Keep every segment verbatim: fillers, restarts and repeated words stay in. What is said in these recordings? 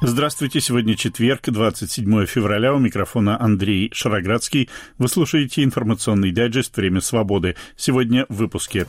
Здравствуйте, сегодня четверг, двадцать седьмое февраля, у микрофона Андрей Шароградский. Вы слушаете информационный дайджест «Время свободы». Сегодня в выпуске.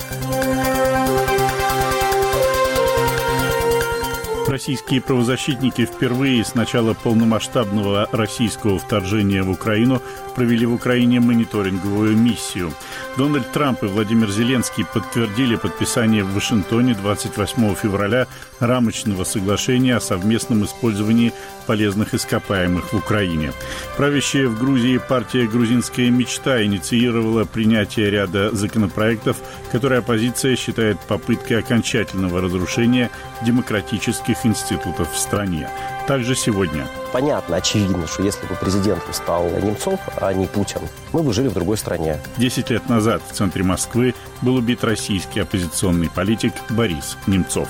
Российские правозащитники впервые с начала полномасштабного российского вторжения в Украину провели в Украине мониторинговую миссию. Дональд Трамп и Владимир Зеленский подтвердили подписание в Вашингтоне двадцать восьмого февраля рамочного соглашения о совместном использовании полезных ископаемых в Украине. Правящая в Грузии партия «Грузинская мечта» инициировала принятие ряда законопроектов, которые оппозиция считает попыткой окончательного разрушения демократических институтов в стране. Также сегодня. Понятно, очевидно, что если бы президентом стал Немцов, а не Путин, мы бы жили в другой стране. Десять лет назад в центре Москвы был убит российский оппозиционный политик Борис Немцов.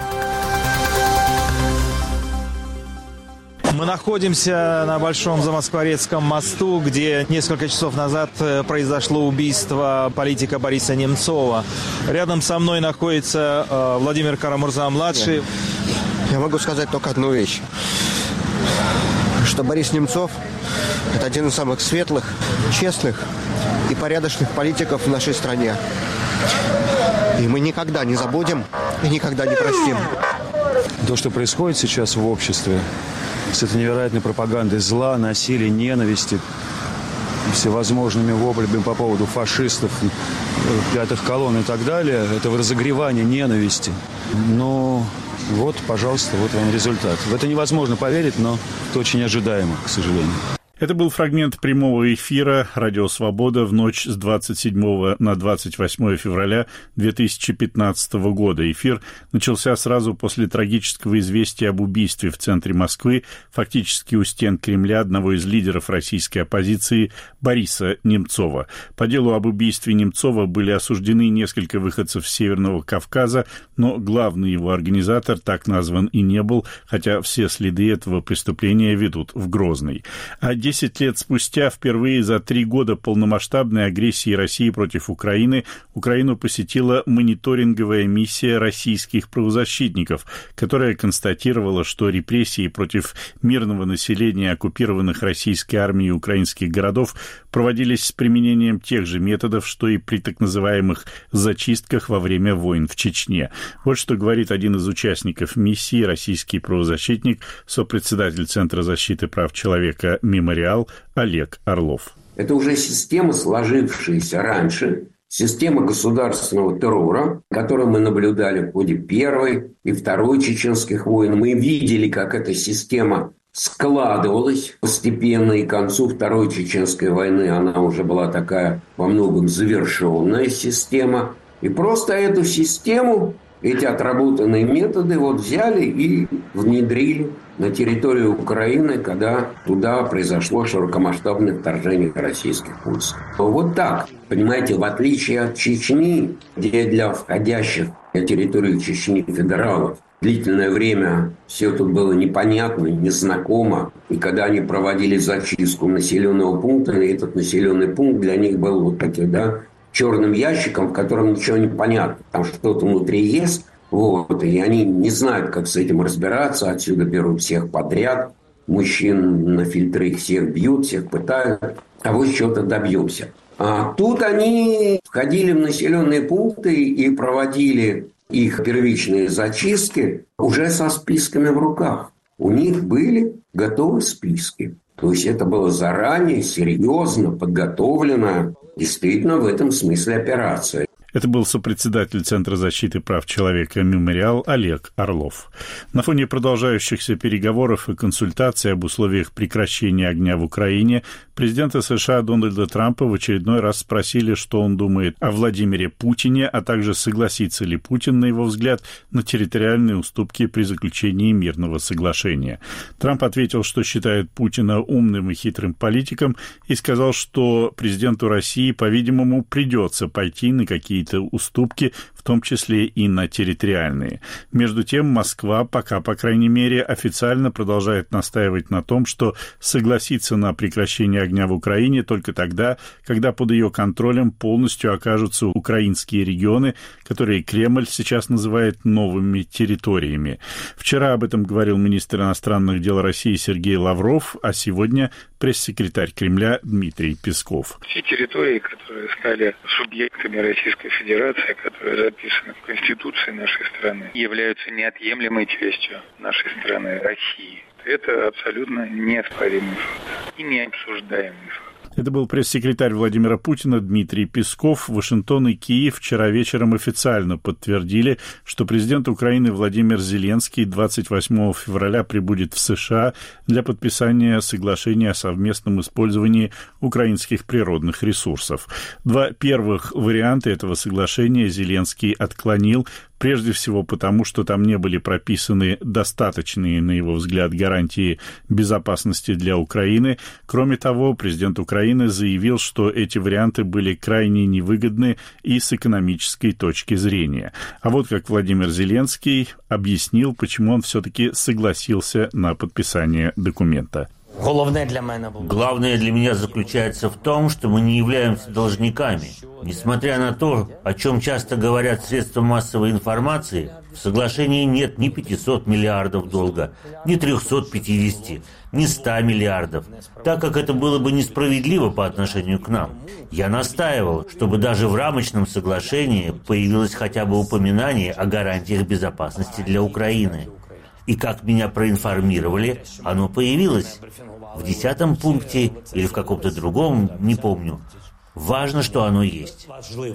Мы находимся на Большом Замоскворецком мосту, где несколько часов назад произошло убийство политика Бориса Немцова. Рядом со мной находится э, Владимир Кара-Мурза-младший. Я могу сказать только одну вещь, что Борис Немцов – это один из самых светлых, честных и порядочных политиков в нашей стране. И мы никогда не забудем и никогда не простим. То, что происходит сейчас в обществе, с этой невероятной пропагандой зла, насилия, ненависти, всевозможными воплями по поводу фашистов, пятых колонн и так далее, это разогревание ненависти. Но вот, пожалуйста, вот вам результат. В это невозможно поверить, но это очень ожидаемо, к сожалению. Это был фрагмент прямого эфира «Радио Свобода» в ночь с двадцать седьмого на двадцать восьмое февраля две тысячи пятнадцатого года. Эфир начался сразу после трагического известия об убийстве в центре Москвы, фактически у стен Кремля, одного из лидеров российской оппозиции Бориса Немцова. По делу об убийстве Немцова были осуждены несколько выходцев с Северного Кавказа, но главный его организатор так назван и не был, хотя все следы этого преступления ведут в Грозный. А Десять лет спустя, впервые за три года полномасштабной агрессии России против Украины, Украину посетила мониторинговая миссия российских правозащитников, которая констатировала, что репрессии против мирного населения оккупированных российской армией украинских городов проводились с применением тех же методов, что и при так называемых зачистках во время войн в Чечне. Вот что говорит один из участников миссии, российский правозащитник, сопредседатель Центра защиты прав человека «Мемориал» Олег Орлов. Это уже система, сложившаяся раньше, система государственного террора, которую мы наблюдали в ходе Первой и Второй чеченских войн. Мы видели, как эта система складывалась постепенно, и к концу Второй чеченской войны она уже была такая во многом завершенная система. И просто эту систему, эти отработанные методы вот взяли и внедрили на территорию Украины, когда туда произошло широкомасштабное вторжение российских войск. Вот так, понимаете, в отличие от Чечни, где для входящих на территорию Чечни федералов длительное время все тут было непонятно, незнакомо, и когда они проводили зачистку населенного пункта, этот населенный пункт для них был вот таким, да, черным ящиком, в котором ничего не понятно. Там что-то внутри есть, вот, и они не знают, как с этим разбираться. Отсюда берут всех подряд. Мужчин на фильтры их всех бьют, всех пытают. Того чего-то добьемся. А тут они входили в населенные пункты и проводили их первичные зачистки уже со списками в руках. У них были готовы списки. То есть это было заранее, серьезно подготовлено. Действительно, в этом смысле операция. Это был сопредседатель Центра защиты прав человека «Мемориал» Олег Орлов. На фоне продолжающихся переговоров и консультаций об условиях прекращения огня в Украине президента США Дональда Трампа в очередной раз спросили, что он думает о Владимире Путине, а также согласится ли Путин, на его взгляд, на территориальные уступки при заключении мирного соглашения. Трамп ответил, что считает Путина умным и хитрым политиком, и сказал, что президенту России, по-видимому, придется пойти на какие какие-то уступки, в том числе и на территориальные. Между тем, Москва пока, по крайней мере, официально продолжает настаивать на том, что согласится на прекращение огня в Украине только тогда, когда под ее контролем полностью окажутся украинские регионы, которые Кремль сейчас называет новыми территориями. Вчера об этом говорил министр иностранных дел России Сергей Лавров, а сегодня пресс-секретарь Кремля Дмитрий Песков. Все территории, которые стали субъектами Российской Федерации, которые записаны в Конституции нашей страны, являются неотъемлемой частью нашей страны, России. Это абсолютно неоспоримый факт и необсуждаемый факт. Это был пресс-секретарь Владимира Путина Дмитрий Песков. Вашингтон и Киев вчера вечером официально подтвердили, что президент Украины Владимир Зеленский двадцать восьмого февраля прибудет в США для подписания соглашения о совместном использовании украинских природных ресурсов. Два первых варианта этого соглашения Зеленский отклонил, прежде всего потому, что там не были прописаны достаточные, на его взгляд, гарантии безопасности для Украины. Кроме того, президент Украины заявил, что эти варианты были крайне невыгодны и с экономической точки зрения. А вот как Владимир Зеленский объяснил, почему он все-таки согласился на подписание документа. Главное для меня заключается в том, что мы не являемся должниками. Несмотря на то, о чем часто говорят средства массовой информации, в соглашении нет ни пятисот миллиардов долга, ни трехсот пятидесяти, ни ста миллиардов, так как это было бы несправедливо по отношению к нам. Я настаивал, чтобы даже в рамочном соглашении появилось хотя бы упоминание о гарантиях безопасности для Украины. И как меня проинформировали, оно появилось в десятом пункте или в каком-то другом, не помню. Важно, что оно есть.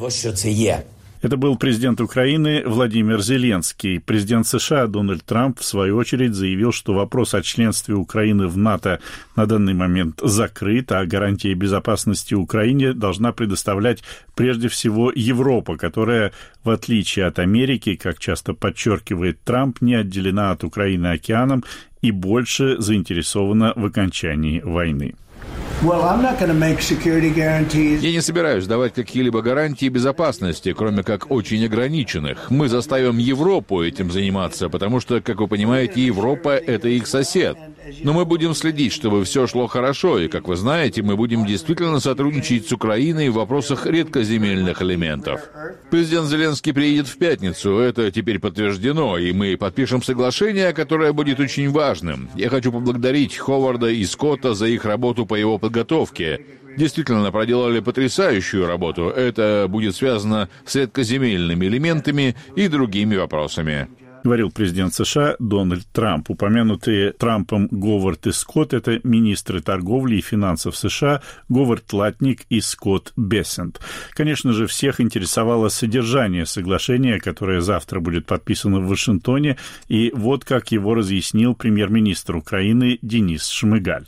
Это был президент Украины Владимир Зеленский. Президент США Дональд Трамп, в свою очередь, заявил, что вопрос о членстве Украины в НАТО на данный момент закрыт, а гарантии безопасности Украине должна предоставлять прежде всего Европа, которая, в отличие от Америки, как часто подчеркивает Трамп, не отделена от Украины океаном и больше заинтересована в окончании войны. Я не собираюсь давать какие-либо гарантии безопасности, кроме как очень ограниченных. Мы заставим Европу этим заниматься, потому что, как вы понимаете, Европа — это их сосед. Но мы будем следить, чтобы все шло хорошо, и, как вы знаете, мы будем действительно сотрудничать с Украиной в вопросах редкоземельных элементов. Президент Зеленский приедет в пятницу, это теперь подтверждено, и мы подпишем соглашение, которое будет очень важным. Я хочу поблагодарить Ховарда и Скотта за их работу по его подготовке. Действительно, проделали потрясающую работу. Это будет связано с редкоземельными элементами и другими вопросами. Говорил президент США Дональд Трамп. Упомянутые Трампом Говард и Скотт — это министры торговли и финансов США Говард Латник и Скотт Бессент. Конечно же, всех интересовало содержание соглашения, которое завтра будет подписано в Вашингтоне, и вот как его разъяснил премьер-министр Украины Денис Шмыгаль.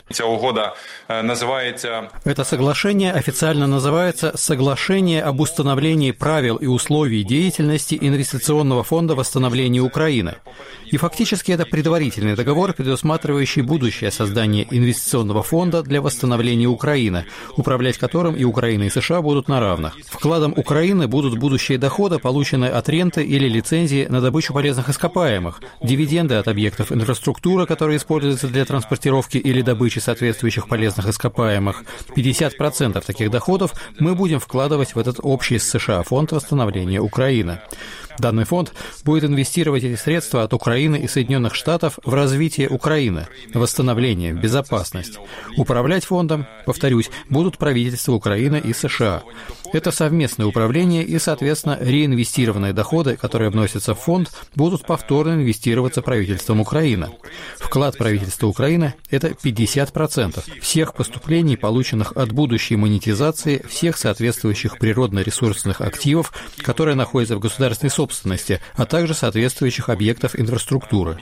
Это соглашение официально называется «Соглашение об установлении правил и условий деятельности Инвестиционного фонда восстановления Украины». И фактически это предварительный договор, предусматривающий будущее создание инвестиционного фонда для восстановления Украины, управлять которым и Украина, и США будут на равных. Вкладом Украины будут будущие доходы, полученные от ренты или лицензии на добычу полезных ископаемых, дивиденды от объектов инфраструктуры, которые используются для транспортировки или добычи соответствующих полезных ископаемых. пятьдесят процентов таких доходов мы будем вкладывать в этот общий с США фонд восстановления Украины. Данный фонд будет инвестировать эти средства от Украины и Соединенных Штатов в развитие Украины, восстановление, безопасность. Управлять фондом, повторюсь, будут правительства Украины и США. Это совместное управление и, соответственно, реинвестированные доходы, которые вносятся в фонд, будут повторно инвестироваться правительством Украины. Вклад правительства Украины – это пятьдесят процентов всех поступлений, полученных от будущей монетизации всех соответствующих природно-ресурсных активов, которые находятся в государственной собственности, а также соответствующих соответствующих объектов инфраструктуры.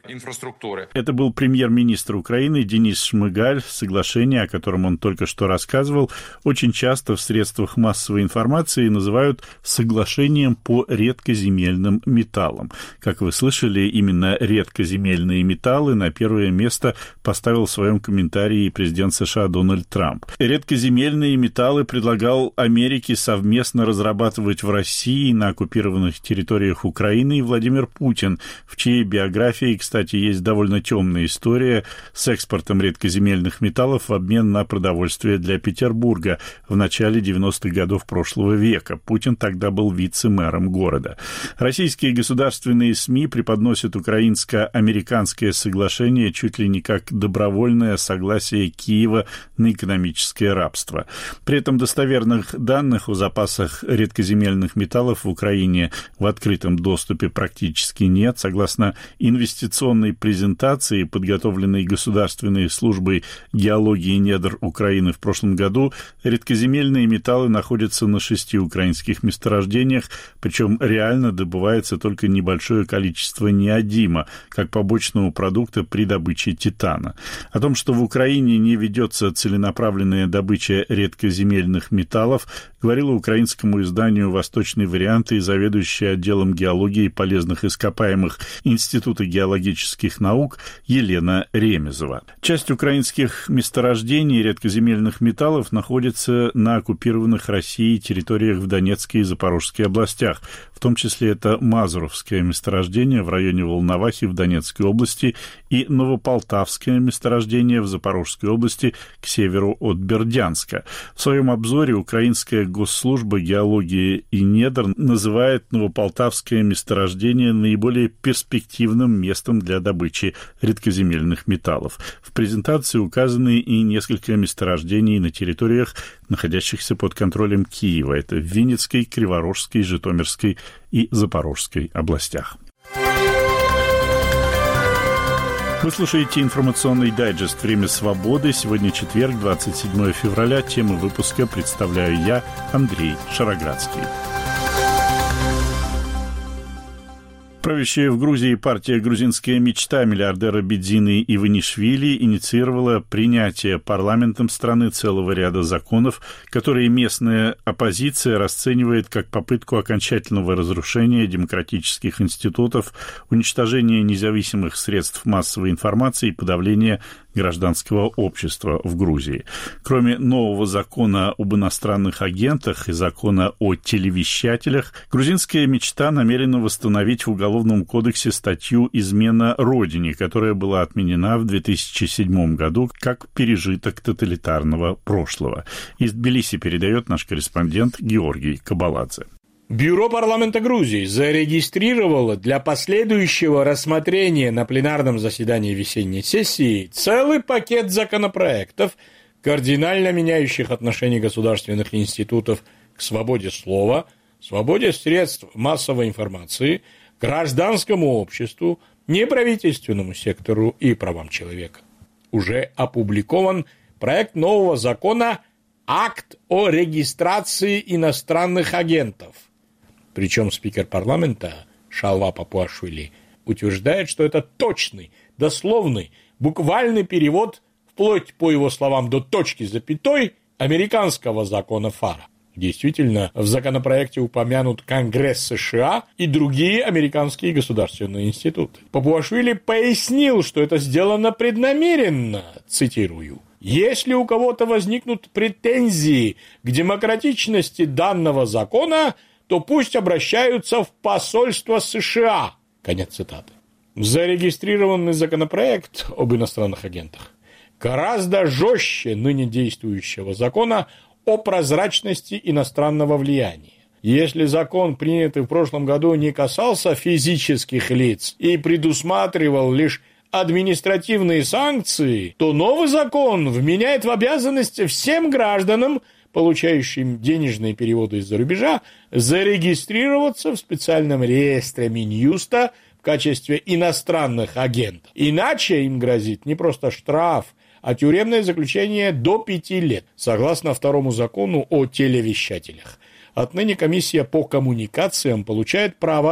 Это был премьер-министр Украины Денис Шмыгаль. Соглашение, о котором он только что рассказывал, очень часто в средствах массовой информации называют соглашением по редкоземельным металлам. Как вы слышали, именно редкоземельные металлы на первое место поставил в своем комментарии президент США Дональд Трамп. Редкоземельные металлы предлагал Америке совместно разрабатывать в России на оккупированных территориях Украины и Владимир Путин, в чьей биографии, кстати, есть довольно темная история с экспортом редкоземельных металлов в обмен на продовольствие для Петербурга в начале девяностых годов прошлого века. Путин тогда был вице-мэром города. Российские государственные СМИ преподносят украинско-американское соглашение чуть ли не как добровольное согласие Киева на экономическое рабство. При этом достоверных данных о запасах редкоземельных металлов в Украине в открытом доступе практически нет. Согласно инвестиционной презентации, подготовленной Государственной службой геологии и недр Украины в прошлом году, редкоземельные металлы находятся на шести украинских месторождениях, причем реально добывается только небольшое количество неодима, как побочного продукта при добыче титана. О том, что в Украине не ведется целенаправленная добыча редкоземельных металлов, говорила украинскому изданию «Восточный вариант» и заведующая отделом геологии и полезных ископаемых Института геологических наук Елена Ремезова. Часть украинских месторождений редкоземельных металлов находится на оккупированных Россией территориях в Донецкой и Запорожской областях. В том числе это Мазуровское месторождение в районе Волновахи в Донецкой области и Новополтавское месторождение в Запорожской области к северу от Бердянска. В своем обзоре украинская госслужба геологии и недр называет Новополтавское месторождение наиболее перспективным местом для добычи редкоземельных металлов. В презентации указаны и несколько месторождений на территориях, находящихся под контролем Киева. Это в Винницкой, Криворожской, Житомирской и Запорожской областях. Вы слушаете информационный дайджест «Время свободы». Сегодня четверг, двадцать седьмое февраля. Темы выпуска представляю я, Андрей Шароградский. Правящая в Грузии партия «Грузинская мечта» миллиардера Бедзины Иванишвили инициировала принятие парламентом страны целого ряда законов, которые местная оппозиция расценивает как попытку окончательного разрушения демократических институтов, уничтожения независимых средств массовой информации и подавления гражданского общества в Грузии. Кроме нового закона об иностранных агентах и закона о телевещателях, грузинская мечта намерена восстановить в Уголовном кодексе статью «Измена Родине», которая была отменена в две тысячи седьмом году как пережиток тоталитарного прошлого. Из Тбилиси передает наш корреспондент Георгий Кабаладзе. Бюро парламента Грузии зарегистрировало для последующего рассмотрения на пленарном заседании весенней сессии целый пакет законопроектов, кардинально меняющих отношение государственных институтов к свободе слова, свободе средств массовой информации, гражданскому обществу, неправительственному сектору и правам человека. Уже опубликован проект нового закона «Акт о регистрации иностранных агентов». Причем спикер парламента Шалва Папуашвили утверждает, что это точный, дословный, буквальный перевод, вплоть, по его словам, до точки запятой, американского закона ФАРа. Действительно, в законопроекте упомянут Конгресс США и другие американские государственные институты. Папуашвили пояснил, что это сделано преднамеренно, цитирую. «Если у кого-то возникнут претензии к демократичности данного закона, то пусть обращаются в посольство США». Конец цитаты. Зарегистрированный законопроект об иностранных агентах гораздо жестче ныне действующего закона о прозрачности иностранного влияния. Если закон, принятый в прошлом году, не касался физических лиц и предусматривал лишь административные санкции, то новый закон вменяет в обязанность всем гражданам, получающим денежные переводы из-за рубежа, зарегистрироваться в специальном реестре Минюста в качестве иностранных агентов. Иначе им грозит не просто штраф, а тюремное заключение до пяти лет, согласно второму закону о телевещателях. Отныне комиссия по коммуникациям получает право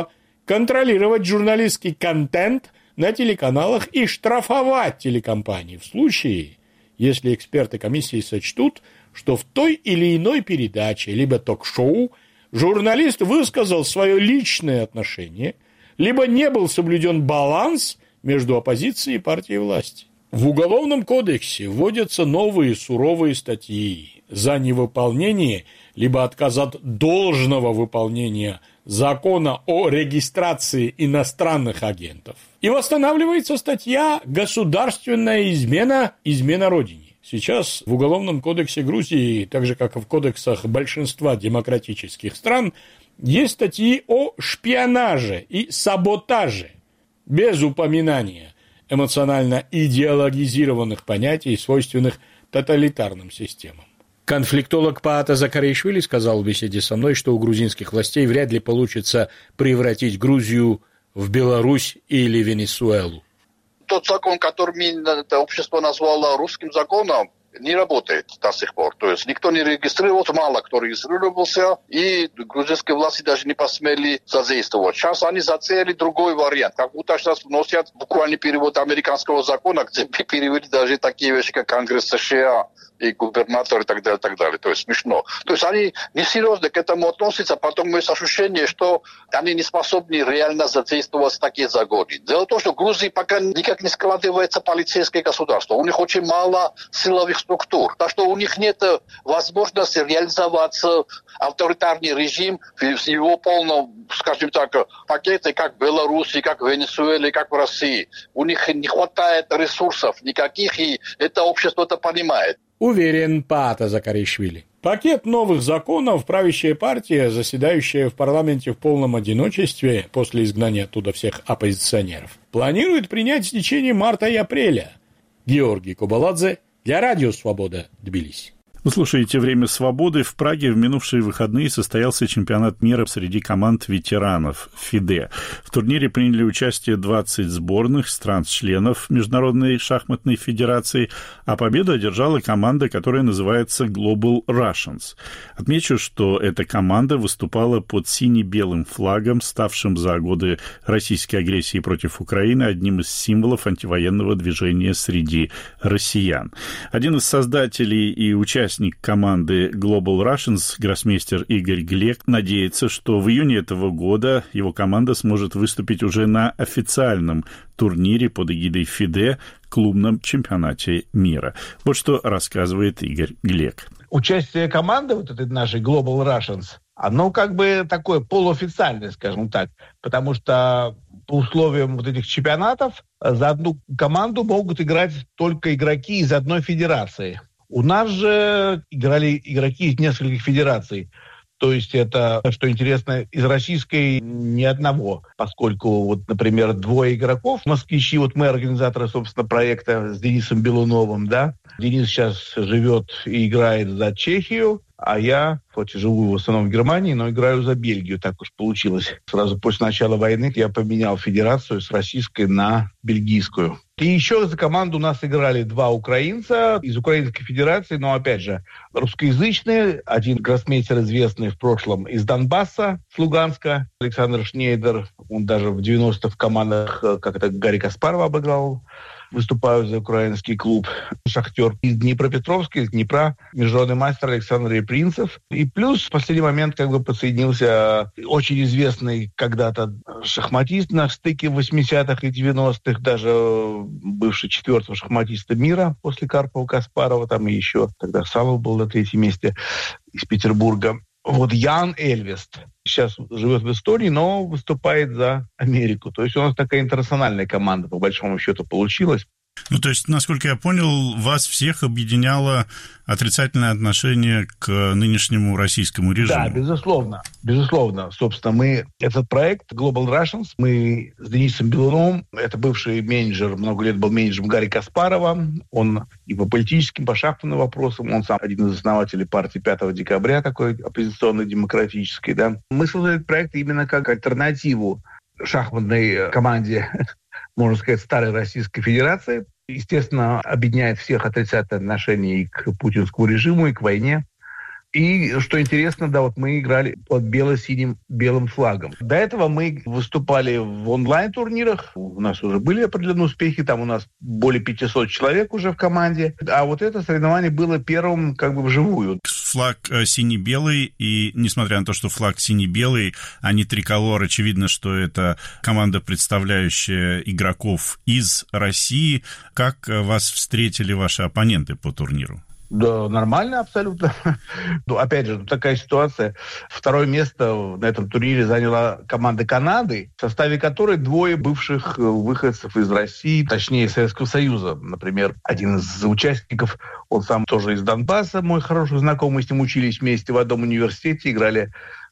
контролировать журналистский контент на телеканалах и штрафовать телекомпании в случае, если эксперты комиссии сочтут, что в той или иной передаче, либо ток-шоу, журналист высказал свое личное отношение, либо не был соблюден баланс между оппозицией и партией власти. В Уголовном кодексе вводятся новые суровые статьи за невыполнение либо отказ от должного выполнения закона о регистрации иностранных агентов. И восстанавливается статья «Государственная измена, измена Родине». Сейчас в Уголовном кодексе Грузии, так же как и в кодексах большинства демократических стран, есть статьи о шпионаже и саботаже, без упоминания эмоционально идеологизированных понятий, свойственных тоталитарным системам. Конфликтолог Паата Закаришвили сказал в беседе со мной, что у грузинских властей вряд ли получится превратить Грузию в Беларусь или Венесуэлу. Тот закон, который это общество назвало русским законом, не работает до сих пор. То есть никто не регистрировался, мало кто регистрировался, и грузинские власти даже не посмели задействовать. Сейчас они зацели другой вариант, как будто сейчас вносят буквальный перевод американского закона, где перевели даже такие вещи, как Конгресс США и губернатор и так далее, и так далее. То есть смешно. То есть они несерьезно к этому относятся, потом есть ощущение, что они не способны реально задействовать такие законы. Дело в том, что в Грузии пока никак не складывается полицейское государство. У них очень мало силовых структур. Так что у них нет возможности реализоваться авторитарный режим в его полном, скажем так, пакете, как в Беларуси, как в Венесуэле, как в России. У них не хватает ресурсов никаких, и это общество это понимает. Уверен Паата Закаришвили. Пакет новых законов правящая партия, заседающая в парламенте в полном одиночестве после изгнания оттуда всех оппозиционеров, планирует принять в течение марта и апреля. Георгий Кубаладзе для Радио Свобода, Тбилиси. Вы слушаете «Время свободы». В Праге в минувшие выходные состоялся чемпионат мира среди команд ветеранов ФИДЕ. В турнире приняли участие двадцать сборных стран-членов Международной шахматной федерации, а победу одержала команда, которая называется Global Russians. Отмечу, что эта команда выступала под сине-белым флагом, ставшим за годы российской агрессии против Украины одним из символов антивоенного движения среди россиян. Один из создателей и участников команды Global Russians, гроссмейстер Игорь Глек, надеется, что в июне этого года его команда сможет выступить уже на официальном турнире под эгидой ФИДЕ, клубном чемпионате мира. Вот что рассказывает Игорь Глек. Участие команды вот этой нашей Global Russians, оно как бы такое полуофициальное, скажем так, потому что по условиям вот этих чемпионатов за одну команду могут играть только игроки из одной федерации. У нас же играли игроки из нескольких федераций. То есть это, что интересно, из российской ни одного, поскольку, вот, например, двое игроков, москвичи, вот мы организаторы, собственно, проекта с Денисом Белуновым, да. Денис сейчас живет и играет за Чехию, а я, хоть и живу в основном в Германии, но играю за Бельгию, так уж получилось. Сразу после начала войны я поменял федерацию с российской на бельгийскую. И еще за команду у нас играли два украинца из Украинской Федерации, но, опять же, русскоязычные. Один гроссмейстер известный в прошлом из Донбасса, с Луганска, Александр Шнейдер. Он даже в девяностых в командах, как это, Гарри Каспарова обыграл. Выступаю за украинский клуб «Шахтер». Из Днепропетровска, из Днепра, международный мастер Александр Репринцев. И плюс в последний момент как бы подсоединился очень известный когда-то шахматист на стыке восьмидесятых и девяностых, даже бывший четвертого шахматиста мира после Карпова-Каспарова, там и еще тогда Савов был на третьем месте, из Петербурга. Вот Ян Эльвест сейчас живет в Эстонии, но выступает за Америку. То есть у нас такая интернациональная команда, по большому счету, получилась. Ну, то есть, насколько я понял, вас всех объединяло отрицательное отношение к нынешнему российскому режиму. Да, безусловно. Безусловно. Собственно, мы, этот проект Global Russians, мы с Денисом Белуновым, это бывший менеджер, много лет был менеджером Гарри Каспарова, он и по политическим, по шахматным вопросам, он сам один из основателей партии пятого декабря, такой оппозиционной, демократической, да. Мы создали этот проект именно как альтернативу шахматной команде, можно сказать, старой Российской Федерации. Естественно, объединяет всех отрицательное отношение и к путинскому режиму, и к войне. И, что интересно, да, вот мы играли под бело-синим белым флагом. До этого мы выступали в онлайн-турнирах. У нас уже были определенные успехи. Там у нас более пятьсот человек уже в команде. А вот это соревнование было первым как бы вживую. Флаг сине-белый, и несмотря на то, что флаг сине-белый, а не триколор, очевидно, что это команда, представляющая игроков из России. Как вас встретили ваши оппоненты по турниру? Да, нормально абсолютно. Ну, опять же, такая ситуация. Второе место на этом турнире заняла команда Канады, в составе которой двое бывших выходцев из России, точнее, Советского Союза. Например, один из участников, он сам тоже из Донбасса, мой хороший знакомый, с ним учились вместе в одном университете, играли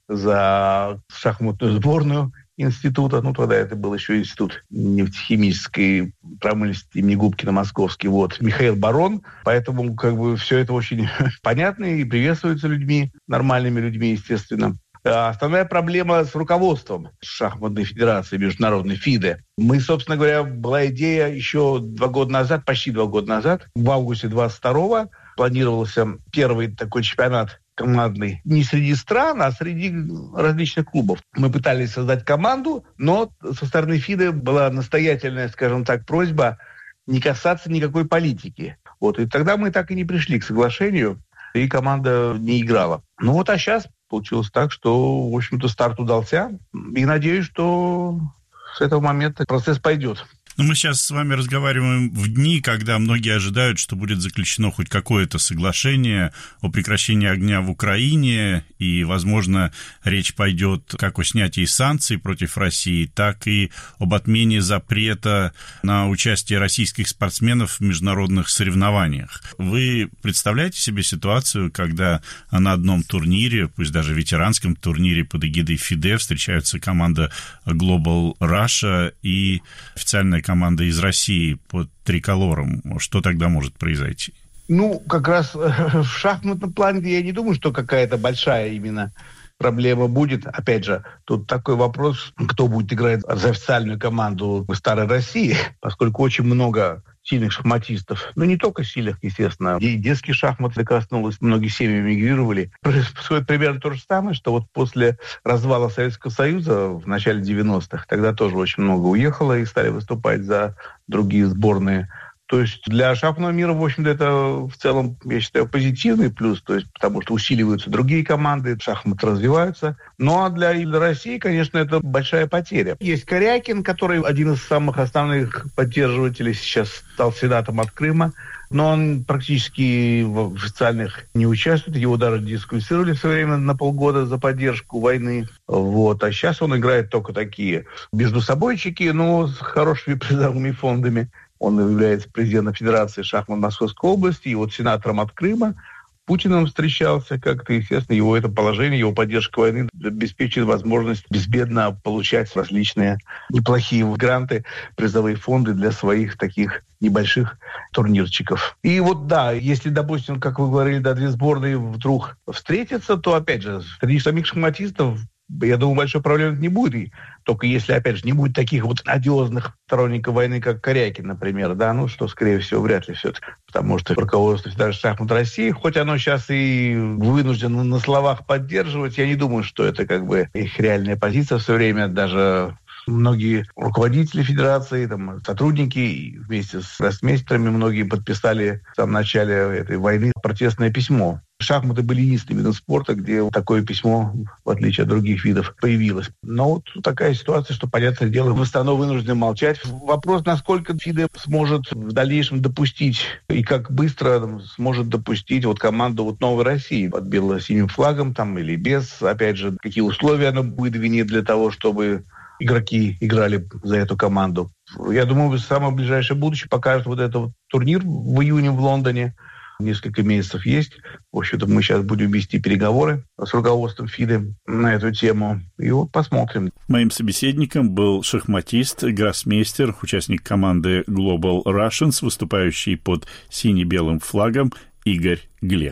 за шахматную сборную института, ну, тогда это был еще институт нефтехимической промышленности имени Губкина московский, вот, Михаил Барон, поэтому, как бы, все это очень понятно и приветствуется людьми, нормальными людьми, естественно. А основная проблема с руководством шахматной федерации международной ФИДЕ. Мы, собственно говоря, была идея еще два года назад, почти два года назад, в августе двадцать второго планировался первый такой чемпионат командный не среди стран, а среди различных клубов. Мы пытались создать команду, но со стороны ФИДЕ была настоятельная, скажем так, просьба не касаться никакой политики. Вот. И тогда мы так и не пришли к соглашению, и команда не играла. Ну вот, а сейчас получилось так, что, в общем-то, старт удался. И надеюсь, что с этого момента процесс пойдет. Но мы сейчас с вами разговариваем в дни, когда многие ожидают, что будет заключено хоть какое-то соглашение о прекращении огня в Украине, и, возможно, речь пойдет как о снятии санкций против России, так и об отмене запрета на участие российских спортсменов в международных соревнованиях. Вы представляете себе ситуацию, когда на одном турнире, пусть даже ветеранском турнире под эгидой ФИДЕ, встречаются команда Global Russia и официальная команда из России под триколором? Что тогда может произойти? Ну, как раз в шахматном плане я не думаю, что какая-то большая именно проблема будет. Опять же, тут такой вопрос, кто будет играть за официальную команду старой России, поскольку очень много сильных шахматистов. Ну, не только сильных, естественно. И детский шахмат коснулось, многие семьи мигрировали. Происходит примерно то же самое, что вот после развала Советского Союза в начале девяностых, тогда тоже очень много уехало и стали выступать за другие сборные. То есть для шахматного мира, в общем-то, это в целом, я считаю, позитивный плюс, то есть потому что усиливаются другие команды, шахматы развиваются. Ну а для, для России, конечно, это большая потеря. Есть Корякин, который один из самых основных поддерживателей, сейчас стал сенатом от Крыма, но он практически в официальных не участвует, его даже дисквалифицировали в свое время на полгода за поддержку войны. Вот. А сейчас он играет только такие междусобойчики, но с хорошими призовыми фондами. Он является президентом Федерации шахмат Московской области, и вот сенатором от Крыма. Путиным встречался как-то, естественно, его это положение, его поддержка войны обеспечит возможность безбедно получать различные неплохие гранты, призовые фонды для своих таких небольших турнирчиков. И вот да, если, допустим, как вы говорили, да, две сборные вдруг встретятся, то, опять же, среди самих шахматистов, я думаю, большой проблемы не будет. И только если, опять же, не будет таких вот одиозных сторонников войны, как Корякин, например, да, ну, что, скорее всего, вряд ли все-таки. Потому что руководство даже шахмат России, хоть оно сейчас и вынуждено на словах поддерживать, я не думаю, что это как бы их реальная позиция все время. Даже многие руководители федерации, там, сотрудники вместе с гроссмейстерами, многие подписали в самом начале этой войны протестное письмо. Шахматы были единственным видом спорта, где такое письмо, в отличие от других видов, появилось. Но вот такая ситуация, что, понятное дело, в основном вынуждены молчать. Вопрос, насколько ФИДЕ сможет в дальнейшем допустить и как быстро сможет допустить вот команду вот Новой России под бело-синим флагом там или без. Опять же, какие условия она выдвинет для того, чтобы игроки играли за эту команду. Я думаю, в самое ближайшее будущее покажет вот этот вот турнир в июне в Лондоне. Несколько месяцев есть. В общем-то, мы сейчас будем вести переговоры с руководством ФИДЕ на эту тему. И вот посмотрим. Моим собеседником был шахматист, гроссмейстер, участник команды Global Russians, выступающий под сине-белым флагом Игорь Глек.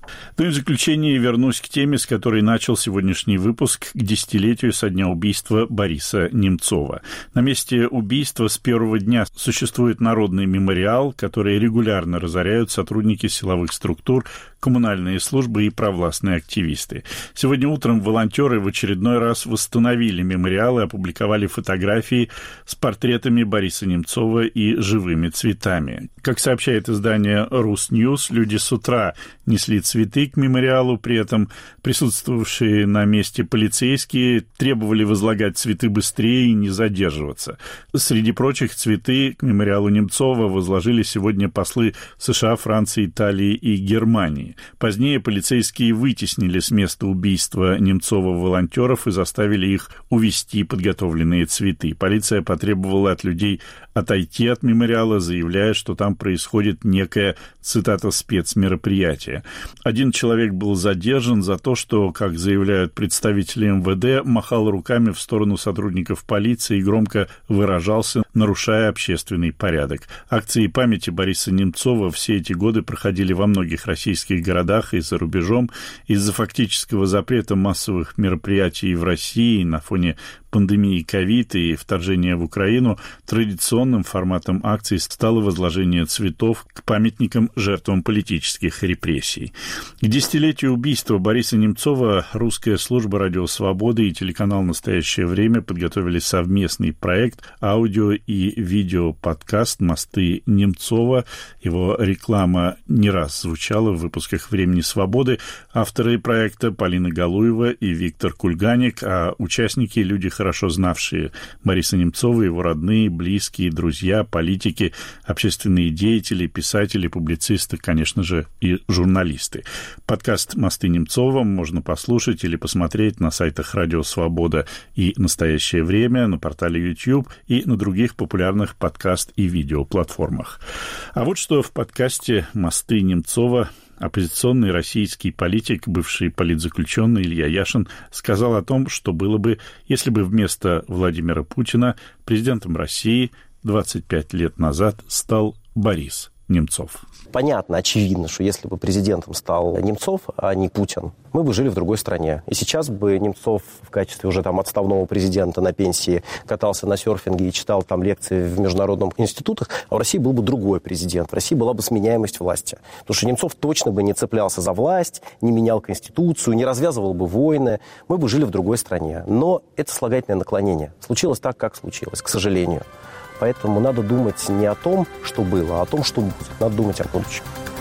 Ну и в заключение вернусь к теме, с которой начал сегодняшний выпуск, к десятилетию со дня убийства Бориса Немцова. На месте убийства с первого дня существует народный мемориал, который регулярно разоряют сотрудники силовых структур, коммунальные службы и провластные активисты. Сегодня утром волонтеры в очередной раз восстановили мемориал и опубликовали фотографии с портретами Бориса Немцова и живыми цветами. Как сообщает издание «Русньюз», люди с утра несли цветы к мемориалу, при этом присутствовавшие на месте полицейские требовали возлагать цветы быстрее и не задерживаться. Среди прочих цветы к мемориалу Немцова возложили сегодня послы США, Франции, Италии и Германии. Позднее полицейские вытеснили с места убийства Немцова волонтеров и заставили их увезти подготовленные цветы. Полиция потребовала от людей отойти от мемориала, заявляя, что там происходит некое, цитата, спецмероприятие. Один человек был задержан за то, что, как заявляют представители эм вэ дэ, махал руками в сторону сотрудников полиции и громко выражался, нарушая общественный порядок. Акции памяти Бориса Немцова все эти годы проходили во многих российских городах и за рубежом. Из-за фактического запрета массовых мероприятий в России на фоне пандемии ковид и вторжения в Украину традиционным форматом акций стало возложение цветов к памятникам жертвам политических репрессий. К десятилетию убийства Бориса Немцова русская служба «Радио Свободы» и телеканал «Настоящее время» подготовили совместный проект аудио и видео-подкаст «Мосты Немцова». Его реклама не раз звучала в выпусках «Времени Свободы». Авторы проекта Полина Галуева и Виктор Кульганик, а участники — люди, хорошо знавшие Бориса Немцова, его родные, близкие, друзья, политики, общественные деятели, писатели, публицисты, конечно же, и журналисты. Подкаст «Мосты Немцова» можно послушать или посмотреть на сайтах «Радио Свобода» и «Настоящее время», на портале YouTube и на других популярных подкаст- и видеоплатформах. А вот что в подкасте «Мосты Немцова» оппозиционный российский политик, бывший политзаключенный Илья Яшин, сказал о том, что было бы, если бы вместо Владимира Путина президентом России двадцать пять лет назад стал Борис Немцов. Понятно, очевидно, что если бы президентом стал Немцов, а не Путин, мы бы жили в другой стране. И сейчас бы Немцов в качестве уже там отставного президента на пенсии катался на серфинге и читал там лекции в международных институтах, а в России был бы другой президент. В России была бы сменяемость власти. Потому что Немцов точно бы не цеплялся за власть, не менял конституцию, не развязывал бы войны. Мы бы жили в другой стране. Но это слагательное наклонение. Случилось так, как случилось, к сожалению. Поэтому надо думать не о том, что было, а о том, что будет. Надо думать о будущем.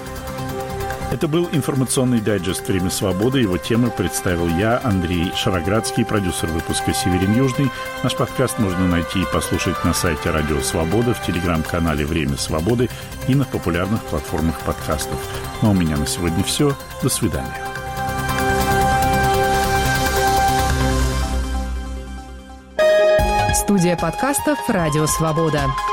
Это был информационный дайджест «Время свободы». Его темы представил я, Андрей Шароградский, продюсер выпуска «Северин Южный». Наш подкаст можно найти и послушать на сайте «Радио Свобода», в телеграм-канале «Время свободы» и на популярных платформах подкастов. Ну, а у меня на сегодня все. До свидания. Студия подкастов «Радио Свобода».